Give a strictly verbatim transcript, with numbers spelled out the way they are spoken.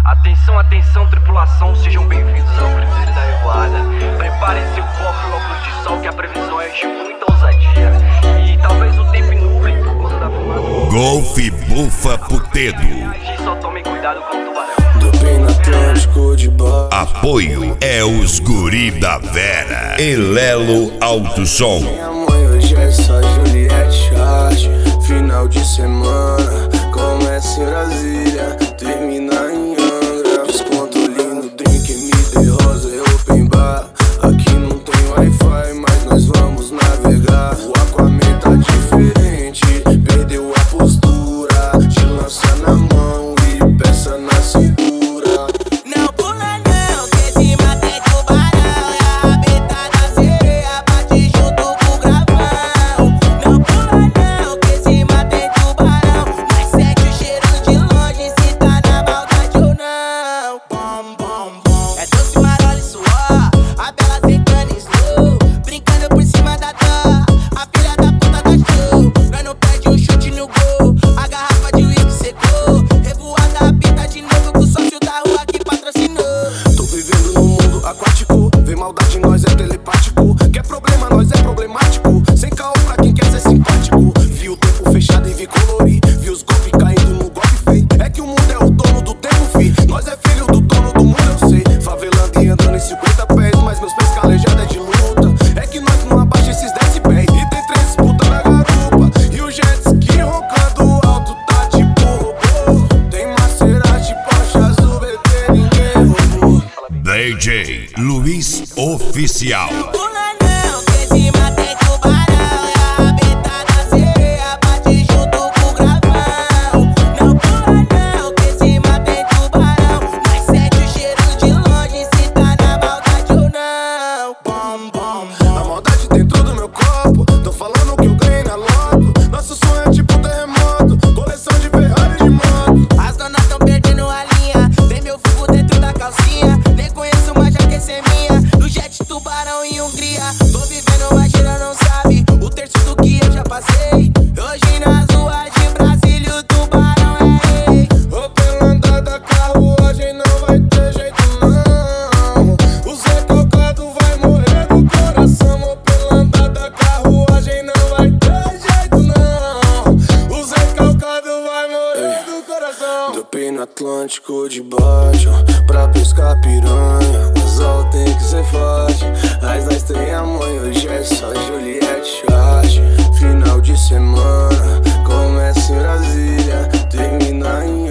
Atenção, atenção, tripulação, sejam bem-vindos ao Cruzeiro da Revoada. Preparem seu copo e óculos de sol, que a previsão é de muita ousadia. E talvez o tempo nuble por conta da fumaça. Golfe Bufa Putedo. Só tomem cuidado com o tubarão. Dopei no Atlântico de boa. Apoio é os Guri da Vera. Elelo Alto Som. Minha mãe hoje é só Juliette Chart. Final de semana, começa em Brasília, termina em Angra. Desconto lindo, drink, M D Rosa e Open Bar. Aqui não tem Wi-Fi, mas nós vamos navegar. O Aquaman tá diferente, perdeu a postura. Te lança na mão e peça na cintura. Não pula não, que esse mata é tubarão. É a rabeta da sereia, bate junto com o gravão. Não pula não, que esse mata é tubarão. Mas sente o cheiro de longe, se tá na maldade ou não. Bom, bom, bom. É doce, marola e suor, a bela secando slow, brincando por cima da dor, a filha da puta da show. Nós não perde um chute no gol, a garrafa de uísque secou. Revoada apita de novo com o sócio da rua que patrocinou. Tô vivendo num mundo aquático, vem maldade em nós é telepático. Quer problema, nós é problemático. Sem caô pra quem quer ser simpático. Vi o tempo fechado e vi colorir, vi os golpes caindo no golpe feio. É que o mundo é o dono do tempo, fi. Nós é filho do dono do mundo, eu sei. Favelando e andando em cinquenta pés, mas meus pés calejados é de luta. É que nós não abaixa esses dez pés. E tem três puta na garupa, e o jet ski roncando alto tá tipo robô. Tem Maserati, Porsche azul, B T, ninguém roubou. D J Luiz Oficial. Pula não, que esse mata é tubarão. É a rabeta da sereia, bate junto com o gravão. Não pula não, que esse mata é tubarão. Mas sente o cheiro de longe, se tá na maldade ou não. Bom, bom, A maldade dentro do meu corpo, tô falando que eu ganhei na loto. Nosso sonho é tipo terremoto, coleção de Ferrari de moto. as donas tão perdendo a linha. Tem meu fogo dentro da calcinha. Nem conheço, mas já quer ser minha. No jet, tubarão em Hungria. Tô vivendo, mas ela não sabe o terço do que eu já passei. Hoje nas ruas de Brasília o tubarão é rei. Ô, pela andada, carruagem não vai ter jeito não. O Zé Calcado vai morrer do coração. Ô, pela andada, carruagem não vai ter jeito não. O Zé Calcado vai morrer do coração. Dopei no Atlântico de baixo, pra pescar piranha. O sol tem que ser forte, mas nós tem a mãe. Hoje é só Juliette Chart. Final de semana, começa em Brasília, termina em